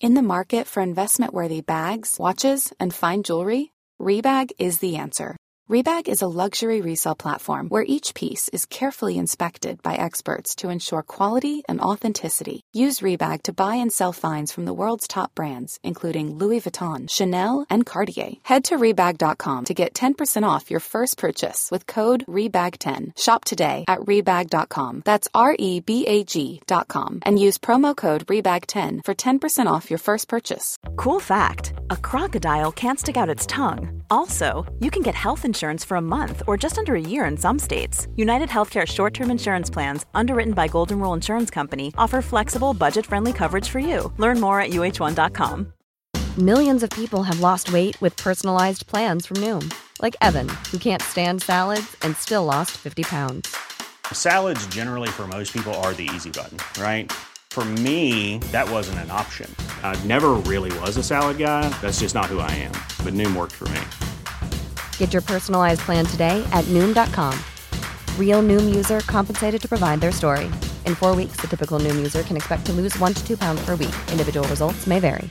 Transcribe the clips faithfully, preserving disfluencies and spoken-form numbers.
In the market for investment-worthy bags, watches, and fine jewelry, Rebag is the answer. Rebag is a luxury resale platform where each piece is carefully inspected by experts to ensure quality and authenticity. Use Rebag to buy and sell finds from the world's top brands, including Louis Vuitton, Chanel, and Cartier. Head to Rebag dot com to get ten percent off your first purchase with code Rebag ten. Shop today at Rebag dot com. That's R E B A G dot com. And use promo code Rebag ten for ten percent off your first purchase. Cool fact, a crocodile can't stick out its tongue. Also, you can get health insurance for a month or just under a year in some states. United Healthcare short-term insurance plans, underwritten by Golden Rule Insurance Company, offer flexible, budget-friendly coverage for you. Learn more at U H one dot com. Millions of people have lost weight with personalized plans from Noom. Like Evan, who can't stand salads and still lost fifty pounds. Salads generally for most people are the easy button, right? For me, that wasn't an option. I never really was a salad guy. That's just not who I am. But Noom worked for me. Get your personalized plan today at Noom dot com. Real Noom user compensated to provide their story. In four weeks, the typical Noom user can expect to lose one to two pounds per week. Individual results may vary.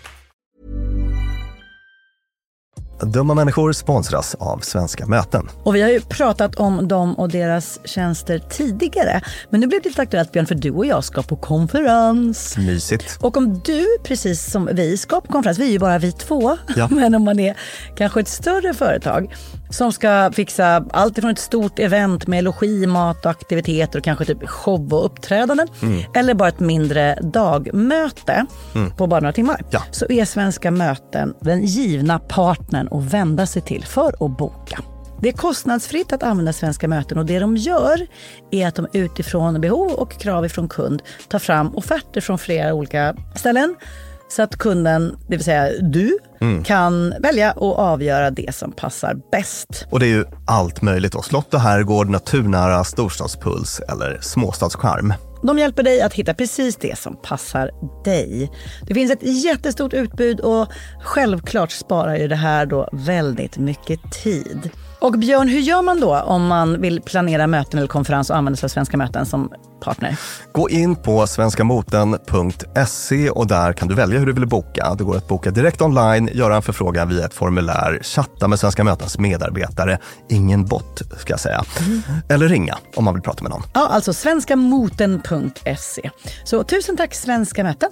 Dumma människor sponsras av Svenska möten. Och vi har ju pratat om dem och deras tjänster tidigare. Men nu blir det lite aktuellt, Björn, för du och jag ska på konferens. Mysigt. Och om du, precis som vi, ska på konferens, vi är ju bara vi två. Ja. Men om man är kanske ett större företag som ska fixa allt ifrån ett stort event med logi, mat och aktiviteter och kanske typ show och uppträdanden. Mm. Eller bara ett mindre dagmöte mm. på bara några timmar. Ja. Så är Svenska möten den givna partnern att vända sig till för att boka. Det är kostnadsfritt att använda Svenska möten och det de gör är att de utifrån behov och krav ifrån kund tar fram offerter från flera olika ställen så att kunden, det vill säga du, mm. kan välja och avgöra det som passar bäst. Och det är ju allt möjligt då. Slott och herrgård, naturnära, storstadspuls eller småstadscharm. De hjälper dig att hitta precis det som passar dig. Det finns ett jättestort utbud och självklart sparar ju det här då väldigt mycket tid. Och Björn, hur gör man då om man vill planera möten eller konferens och använda sig av Svenska möten som partner? Gå in på svenskamoten punkt se och där kan du välja hur du vill boka. Det går att boka direkt online, göra en förfrågan via ett formulär, chatta med Svenska mötens medarbetare, ingen bot ska jag säga, mm. eller ringa om man vill prata med någon. Ja, alltså svenskamoten punkt se. Så tusen tack Svenska möten.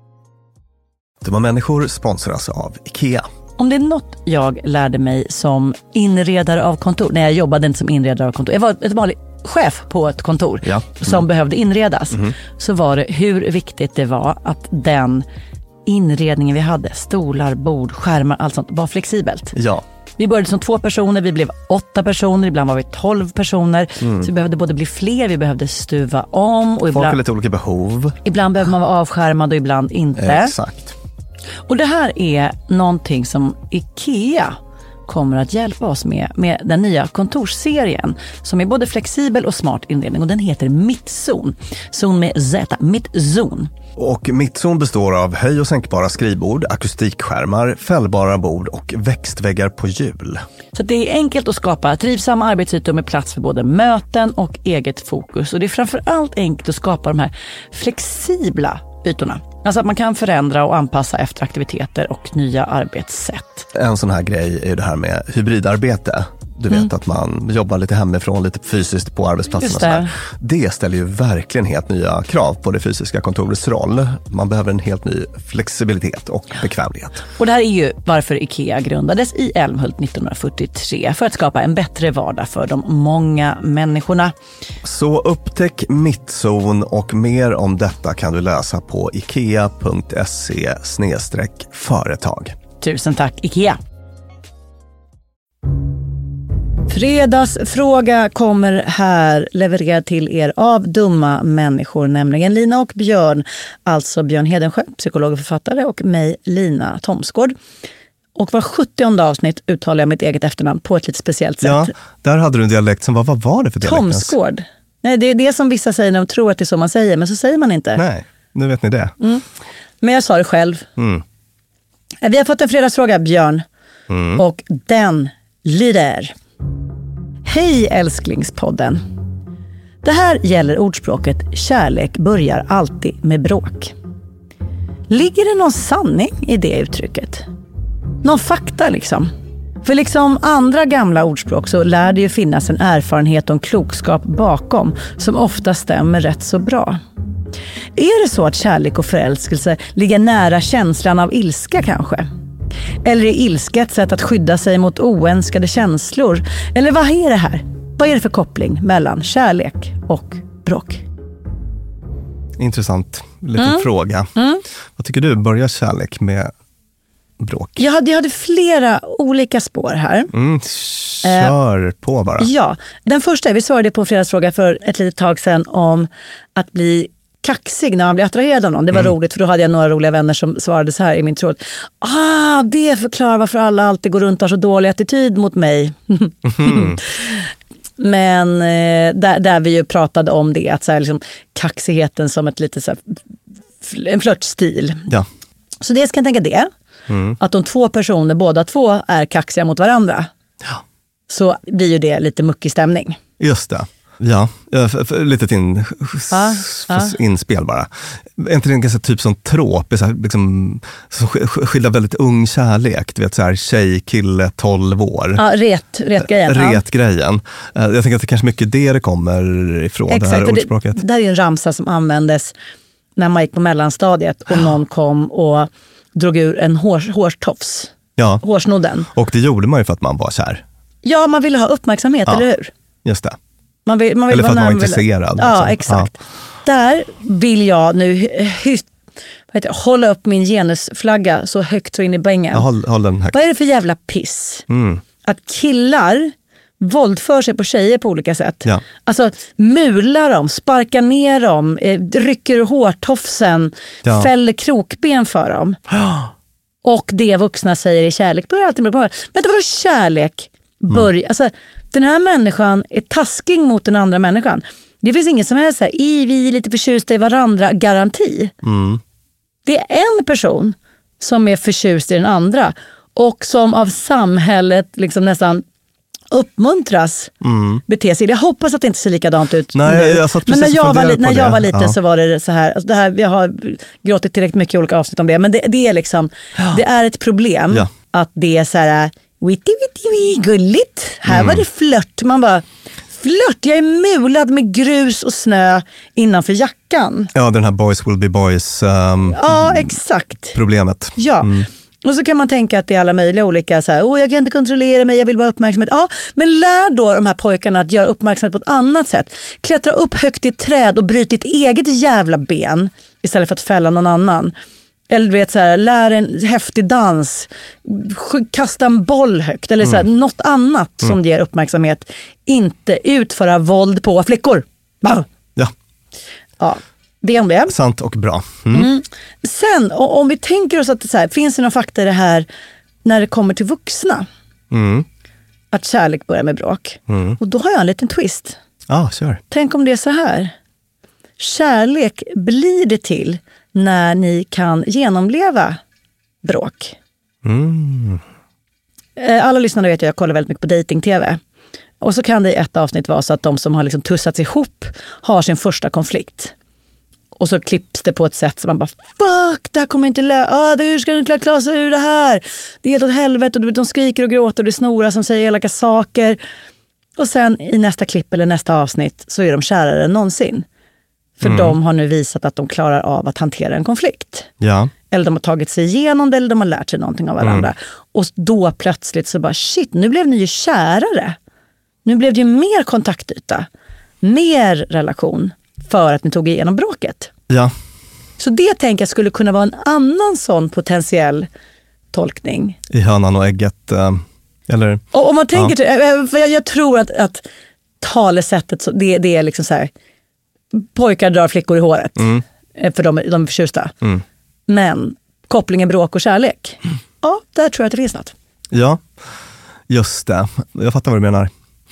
Dumma människor sponsras av IKEA. Om det är något jag lärde mig som inredare av kontor, när jag jobbade inte som inredare av kontor, jag var ett vanligt chef på ett kontor ja. mm. som behövde inredas, mm. så var det hur viktigt det var att den inredningen vi hade, stolar, bord, skärmar, allt sånt, var flexibelt. Ja. Vi började som två personer, vi blev åtta personer, ibland var vi tolv personer. Mm. Så vi behövde både bli fler, vi behövde stuva om. Och folk ibland, har lite olika behov. Ibland behöver man vara avskärmad och ibland inte. Exakt. Och det här är någonting som IKEA kommer att hjälpa oss med, med den nya kontorsserien som är både flexibel och smart inredning, och den heter Mittzon. Zon med Z, Mittzon. Och Mittzon består av höj- och sänkbara skrivbord, akustikskärmar, fällbara bord och växtväggar på hjul. Så det är enkelt att skapa trivsamma arbetsytor med plats för både möten och eget fokus. Och det är framförallt enkelt att skapa de här flexibla ytorna. Alltså att man kan förändra och anpassa efter aktiviteter och nya arbetssätt. En sån här grej är ju det här med hybridarbete. Du vet mm. att man jobbar lite hemifrån, lite fysiskt på arbetsplatsen. Och sådär. Det ställer ju verkligen helt nya krav på det fysiska kontorets roll. Man behöver en helt ny flexibilitet och bekvämlighet. Och det här är ju varför IKEA grundades i Älmhult nittonhundrafyrtiotre, för att skapa en bättre vardag för de många människorna. Så upptäck Mittzon och mer om detta kan du läsa på ikea punkt se slash företag. Tusen tack IKEA! Fredagsfråga kommer här levererad till er av dumma människor, nämligen Lina och Björn, alltså Björn Hedensjö, psykolog och författare, och mig, Lina Thomsgård. Och var sjuttionde avsnitt uttalar jag mitt eget efternamn på ett lite speciellt sätt. Ja, där hade du en dialekt som var, vad var det för dialekt? Thomsgård. Nej, det är det som vissa säger när de tror att det är så man säger, men så säger man inte. Nej, nu vet ni det. Mm. Men jag sa det själv. Mm. Vi har fått en fredagsfråga, Björn, mm. och den lyder: Hej älsklingspodden. Det här gäller ordspråket kärlek börjar alltid med bråk. Ligger det någon sanning i det uttrycket? Någon fakta liksom? För liksom andra gamla ordspråk så lär det ju finnas en erfarenhet och en klokskap bakom som ofta stämmer rätt så bra. Är det så att kärlek och förälskelse ligger nära känslan av ilska kanske? Eller är ilska ett sätt att skydda sig mot oönskade känslor? Eller vad är det här? Vad är det för koppling mellan kärlek och bråk? Intressant liten Mm. fråga. Mm. Vad tycker du? Börjar kärlek med bråk? Jag hade, jag hade flera olika spår här. Mm, kör på bara. Ja, den första, vi svarade på en fredagsfråga för ett litet tag sedan om att bli kaxig när man blir attraherad av någon. Det var Mm. roligt för då hade jag några roliga vänner som svarade så här i min tråd. Ah, det förklarar varför alla alltid går runt och har så dålig attityd mot mig. Mm. Men eh, där, där vi ju pratade om det, att så här, liksom, kaxigheten som ett lite så här, fl- en flörtstil. Ja. Så det ska jag tänka det. Mm. Att om två personer, båda två är kaxiga mot varandra, Ja. så blir ju det lite muckig stämning. Just det. Ja, för, för, lite in, Ja, ja. inspel bara. Är inte det en ganska typ som trop, så här, liksom, som sk- sk- skildrar väldigt ung kärlek? Du vet, så här, tjej, kille, tolv år. Ja, ret, retgrejen. Ja. Retgrejen. Eh, Jag tänker att det kanske mycket det det kommer ifrån, det här Exakt, för ordspråket. det, det här är en ramsa som användes när man gick på mellanstadiet och någon kom och drog ur en hår, hårtofs, Ja, hårsnodden. och det gjorde man ju för att man var kär. Ja, man ville ha uppmärksamhet, Ja. eller hur? Just det. Man vill, man vill Eller för att man var närmare- intresserad. Ja, liksom. exakt. Där vill jag nu hy, hy, vad heter det, hålla upp min genusflagga så högt så in i bängen. Ja, håll, håll den högt. Vad är det för jävla piss? Mm. Att killar våldför sig på tjejer på olika sätt. Ja. Alltså mular dem, sparkar ner dem, eh, rycker hårtofsen, Ja. fäller krokben för dem. Och det vuxna säger i kärlek börjar alltid med på. Vänta, vadå kärlek? Börja, Mm. alltså, den här människan är taskig mot den andra människan. Det finns ingen som helst så här, i vi är lite förtjusta i varandra garanti. Mm. Det är en person som är förtjust i den andra och som av samhället liksom nästan uppmuntras Mm. bete sig. Jag hoppas att det inte ser likadant ut Nej, nu. jag satt Men precis när och jag, var, funderade li- när på jag det. var liten Ja. så var det så här, alltså det här, jag har gråtit tillräckligt mycket i olika avsnitt om det, men det, det är liksom, det är ett problem Ja. att det är så här, witty witty witty, gulligt. Här Mm. var det flört. Man bara, flört, jag är mulad med grus och snö innanför jackan. Ja, den här boys will be boys um, Ja, exakt. problemet. Ja, Mm. och så kan man tänka att det är alla möjliga olika, så här, åh jag kan inte kontrollera mig, jag vill bara ha uppmärksamhet. Ja, men lär då de här pojkarna att göra uppmärksamhet på ett annat sätt. Klättra upp högt i ett träd och bryt ditt eget jävla ben istället för att fälla någon annan. Eller du vet så här, lär en häftig dans, sk- kasta en boll högt eller så här, något annat som ger uppmärksamhet. Inte utföra våld på flickor. Va? Ja, Ja, det om det. sant och bra. Mm. Mm. Sen, o- om vi tänker oss att det så här, finns det någon fakta i det här när det kommer till vuxna? Mm. Att kärlek börjar med bråk. Mm. Och då har jag en liten twist. Ah, kör. Tänk om det är så här. Kärlek blir det till när ni kan genomleva bråk. Mm. Eh, Alla lyssnare vet att jag kollar väldigt mycket på dating-tv. Och så kan det i ett avsnitt vara så att de som har liksom tussats ihop har sin första konflikt. Och så klipps det på ett sätt som man bara, fuck, det här kommer inte lä- ah, hur ska du klara, klara sig ur det här? Det är helt åt helvete och de skriker och gråter och det är snora som säger elaka saker. Och sen i nästa klipp eller nästa avsnitt så är de kärare än någonsin. För de har nu visat att de klarar av att hantera en konflikt. Ja. Eller de har tagit sig igenom det eller de har lärt sig någonting av varandra. Och då plötsligt så bara, shit, nu blev ni ju kärare. Nu blev det ju mer kontaktyta. Mer relation för att ni tog igenom bråket. Ja. Så det tänker jag skulle kunna vara en annan sån potentiell tolkning. I hönan och ägget. eh, Eller? Och om man tänker, till, för jag, jag tror att, att talesättet, så det, det är liksom så här, pojkar drar flickor i håret. Mm. För de, de är förtjusta. Mm. Men kopplingen bråk och kärlek, ja, där tror jag att det finns något. Ja, just det. Jag fattar vad du menar.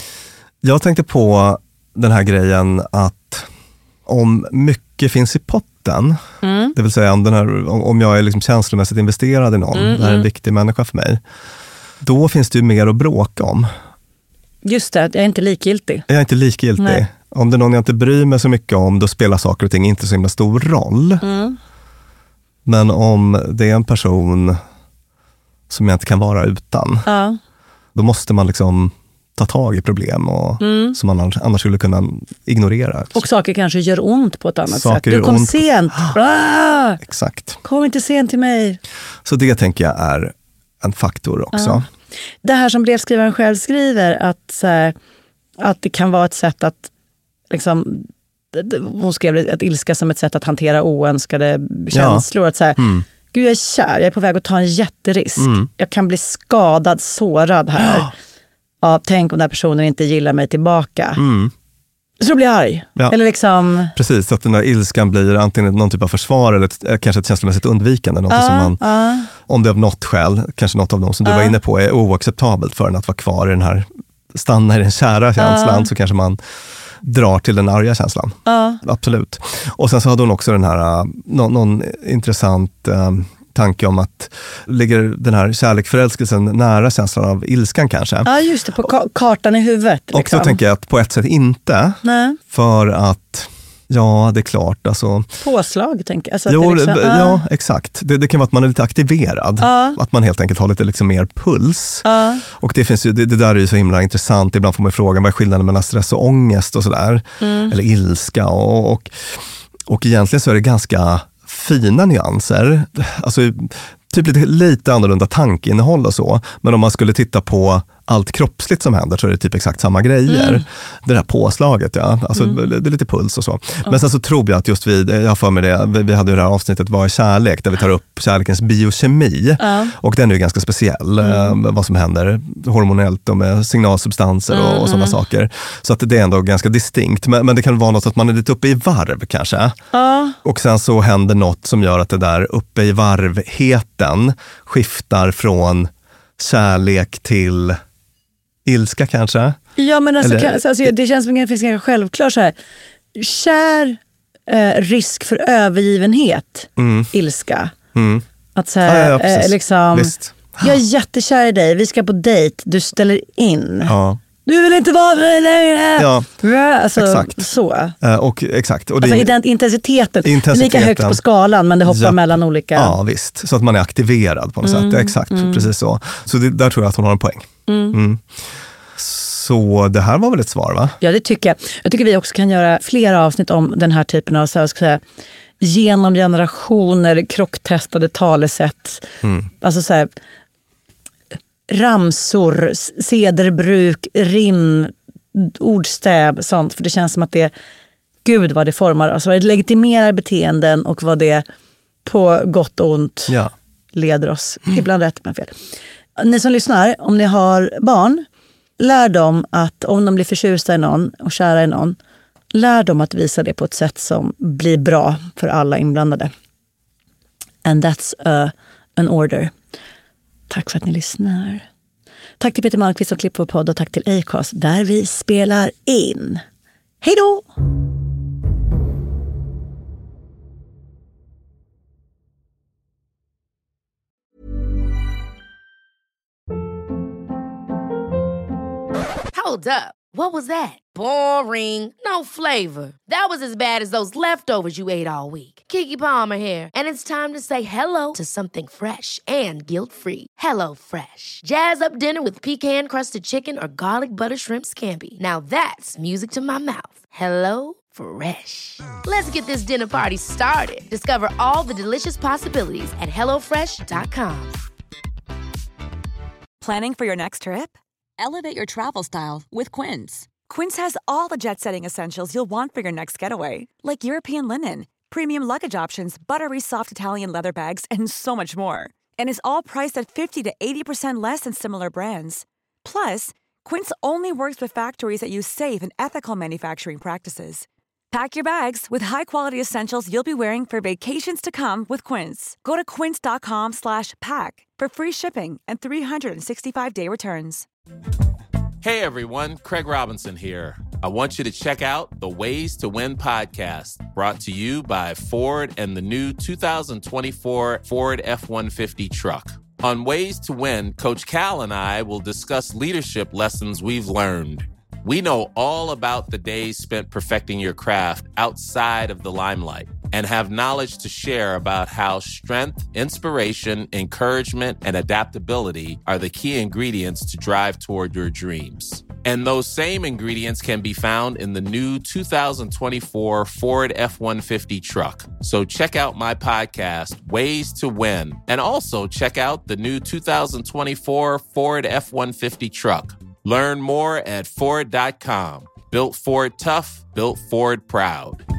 Jag tänkte på den här grejen att om mycket finns i potten, Mm. det vill säga om, den här, om, om jag är liksom känslomässigt investerad i någon, Mm, det här är en mm. viktig människa för mig, då finns det ju mer att bråka om. Just det, jag är inte likgiltig. Jag är inte likgiltig. Nej. Om det är någon jag inte bryr mig så mycket om, då spelar saker och ting inte så himla stor roll. Mm. Men om det är en person som jag inte kan vara utan, Ja. då måste man liksom ta tag i problem och, mm. som man annars, annars skulle kunna ignorera. Och saker kanske gör ont på ett annat saker sätt. Du kom ont. sent. Ah! Exakt. Kom inte sent till mig. Så det tänker jag är en faktor också. Ja. Det här som brevskrivaren själv skriver, att, så här, att det kan vara ett sätt att liksom, hon skrev att ilska som ett sätt att hantera oönskade känslor. Ja. Att så här, mm. Gud, jag är kär, jag är på väg att ta en jätterisk. Mm. Jag kan bli skadad, sårad här. Ja. Ja, tänk om den här personen inte gillar mig tillbaka. Mm. Så blir jag arg. Ja. Eller liksom... Precis, så att den där ilskan blir antingen någon typ av försvar eller ett, kanske ett känslomässigt undvikande. Något uh, som man, uh. om det av något skäl, kanske något av dem som du uh. var inne på, är oacceptabelt för en att vara kvar i den här, stanna i den kära känslan, uh. så kanske man drar till den arga känslan. Uh. Absolut. Och sen så hade hon också den här, uh, någon, någon intressant... Uh, tanke om att ligger den här kärleksförälskelsen nära känslan av ilskan kanske. Ja, just det, på ka- kartan i huvudet. Liksom. Och så tänker jag att på ett sätt inte. Nej. För att, ja, det är klart. Alltså, påslag, tänker jag. Alltså jo, liksom, ja, ja, exakt. Det, det kan vara att man är lite aktiverad. Ja. Att man helt enkelt har lite liksom mer puls. Ja. Och det, finns ju, det, det där är ju så himla intressant. Ibland får man frågan, vad är skillnaden mellan stress och ångest och sådär. Mm. Eller ilska. Och, och, och egentligen så är det ganska fina nyanser, alltså typ lite, lite annorlunda tankeinnehåll och så, men om man skulle titta på allt kroppsligt som händer så är det typ exakt samma grejer. Mm. Det där påslaget, ja, alltså mm. det är lite puls och så. Men mm. sen så tror jag att just vi, jag har för mig det, vi, vi hade ju det här avsnittet Vad är kärlek, där vi tar upp kärlekens biokemi, mm. och den är ju ganska speciell, mm. eh, vad som händer hormonellt och med signalsubstanser och, och sådana saker. Så att det är ändå ganska distinkt, men, men det kan vara något att man är lite uppe i varv kanske. Mm. Och sen så händer något som gör att det där uppe i varvheten skiftar från kärlek till ilska kanske. Ja, men alltså, Eller, kan, alltså det känns som att det finns ganska självklart så här. Kär, eh, risk för övergivenhet, mm. ilska. Mm. Att så här, ja, ja, eh, liksom, Visst. Jag är jättekär i dig, vi ska på dejt, du ställer in. Ja. Du vill inte vara med längre. Ja, alltså, exakt. Så. Uh, och, exakt. Och alltså, det, intensiteten, intensiteten är lika högt på skalan, men det hoppar ja, mellan olika... Ja, visst. Så att man är aktiverad på något mm, sätt. Ja, exakt, mm. precis så. Så det, där tror jag att hon har en poäng. Mm. Mm. Så det här var väl ett svar, va? Ja, det tycker jag. Jag tycker vi också kan göra flera avsnitt om den här typen av, så här, ska säga, genom generationer krocktestade talesätt. Mm. Alltså så här... ramsor, sederbruk, rim, ordstäv, sånt. För det känns som att det, gud vad det formar, alltså vad det legitimerar beteenden och vad det på gott och ont ja. leder oss. Mm. Ibland rätt, men fel. Ni som lyssnar, om ni har barn, lär dem att om de blir förtjusta i någon och kära i någon, lär dem att visa det på ett sätt som blir bra för alla inblandade. And that's a, an order. Tack för att ni lyssnar. Tack till Peter Malmqvist som klipper på podd och tack till Acast där vi spelar in. Hej då! Hold up. What was that? Boring. No flavor. That was as bad as those leftovers you ate all week. Keke Palmer here, and it's time to say hello to something fresh and guilt-free. Hello Fresh. Jazz up dinner with pecan-crusted chicken or garlic butter shrimp scampi. Now that's music to my mouth. Hello Fresh. Let's get this dinner party started. Discover all the delicious possibilities at hello fresh dot com. Planning for your next trip? Elevate your travel style with Quince. Quince has all the jet-setting essentials you'll want for your next getaway, like European linen, premium luggage options, buttery soft Italian leather bags, and so much more. And is all priced at fifty to eighty percent less than similar brands. Plus, Quince only works with factories that use safe and ethical manufacturing practices. Pack your bags with high-quality essentials you'll be wearing for vacations to come with Quince. Go to quince.com slash pack for free shipping and three sixty-five day returns. Hey everyone, Craig Robinson here. I want you to check out the Ways to Win podcast, brought to you by Ford and the new two thousand twenty-four Ford F one fifty truck. On Ways to Win, Coach Cal and I will discuss leadership lessons we've learned. We know all about the days spent perfecting your craft outside of the limelight. and have knowledge to share about how strength, inspiration, encouragement, and adaptability are the key ingredients to drive toward your dreams. And those same ingredients can be found in the new two thousand twenty-four Ford F one fifty truck. So check out my podcast, Ways to Win, and also check out the new two thousand twenty-four Ford F one fifty truck. Learn more at Ford dot com. Built Ford tough, built Ford proud.